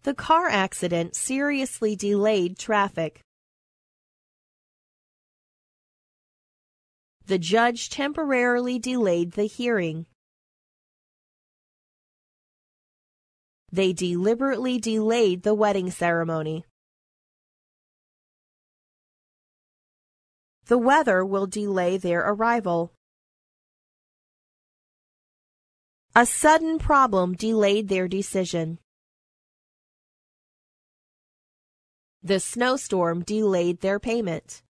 The car accident seriously delayed traffic. The judge temporarily delayed the hearing. They deliberately delayed the wedding ceremony. The weather will delay their arrival. A sudden problem delayed their decision. The snowstorm delayed their payment.